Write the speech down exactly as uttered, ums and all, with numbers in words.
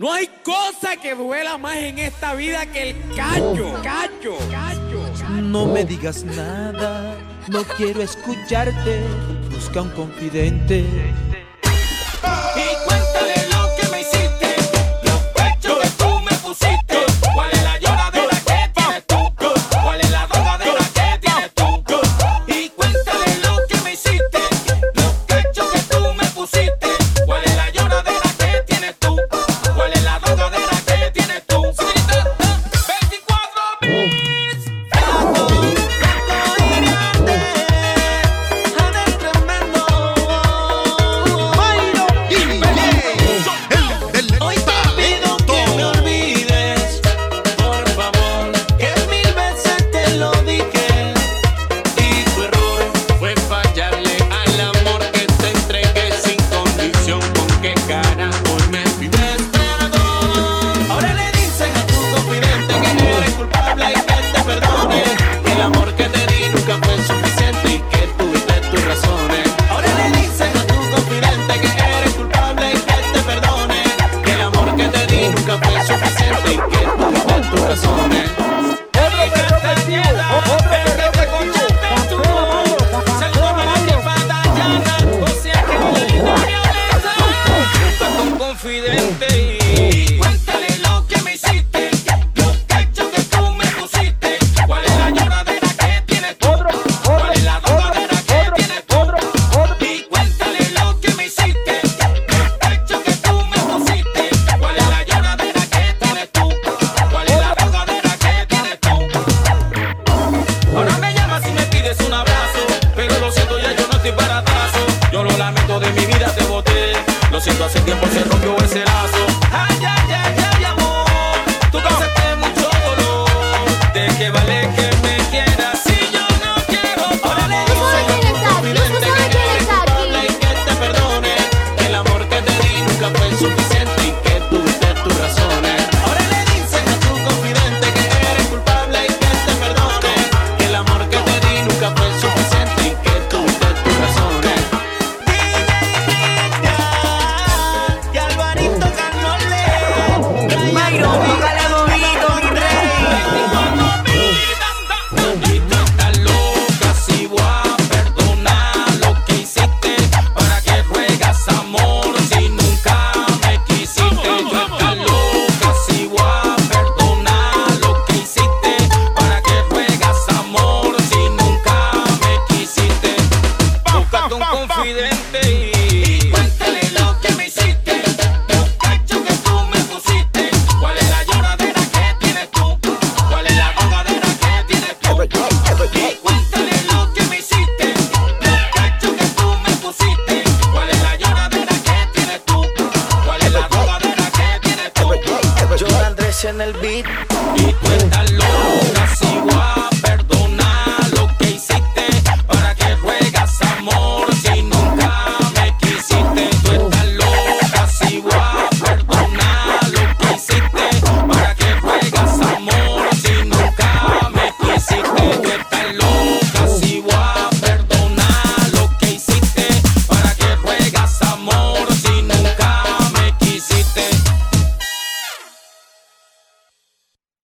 No hay cosa que duela más en esta vida que el cacho, cacho, cacho. No me digas nada, no quiero escucharte. Busca un confidente. Y cuéntale lo que me hiciste, los pechos que tú me pusiste. ¿Cuál es la lloradera que tienes tú? ¿Cuál es la drogadera que tienes tú? Y cuéntale lo que me hiciste, los pechos que tú me pusiste. ¿Cuál es la lloradera que tienes tú? ¿Cuál es la drogadera que tienes tú? veinticuatro bits, flaco, flaco y grande, Adel tremendo. Hoy te pido que me olvides, por favor, que mil veces te lo dije. Y tu error fue fallarle al amor que te entregué sin condición. ¿Con qué cara hoy me pides perdón? Ahora le dicen a tu confidente que eres culpable y que te perdone, que el amor que te di nunca fue suficiente y que tuviste tus razones. Ahora le dicen a tu confidente que eres culpable y que te perdone, que el amor que te di nunca fue suficiente y que tuviste tus razones. Otro perro festivo, otro perro festivo. Confidente y cuéntale lo que me hiciste, los cachos que tú me pusiste. ¿Cuál es la lloradera que tienes tú? ¿Cuál es la drogadera que tienes tú? Y cuéntale lo que me hiciste, los cachos que tú me pusiste. ¿Cuál es la lloradera que tienes tú? ¿Cuál es la drogadera que tienes tú? Ahora me llamas y me pides un abrazo, pero lo siento, ya yo no estoy para atraso. Yo lo lamento, de mi vida te boté. Lo siento, hace tiempo se rompió ese lazo. Ay, ay, ay, ay, amor, tú causaste mucho dolor. ¿De qué vale que me quieras si yo no quiero? Ahora le dicen a tu confidente que eres culpable y que te perdone, que el amor que te di nunca fue suficiente y que tuviste tus razones. Ahora le dicen a tu confidente que eres culpable y que te perdone, que el amor que te di nunca fue suficiente y que tuviste tus razones. Y Alvarito Carnole, Mayro, póngale bonito, mi rey. Estás loca si voy a perdonar lo que hiciste. ¿Para qué juegas amor si nunca me quisiste? Yo estás loca si voy a perdonar lo que hiciste. ¿Para qué juegas amor si nunca me quisiste? Búscate un confidente y cuéntale lo que me hiciste, los cachos que tú me pusiste. ¿Cuál es la lloradera que tienes tú? ¿Cuál es la drogadera que tienes tú? Y cuéntale lo que me hiciste, los cachos que tú me pusiste. ¿Cuál es la lloradera que tienes tú? ¿Cuál es la drogadera que tienes tú? Yo Andrés en el beat.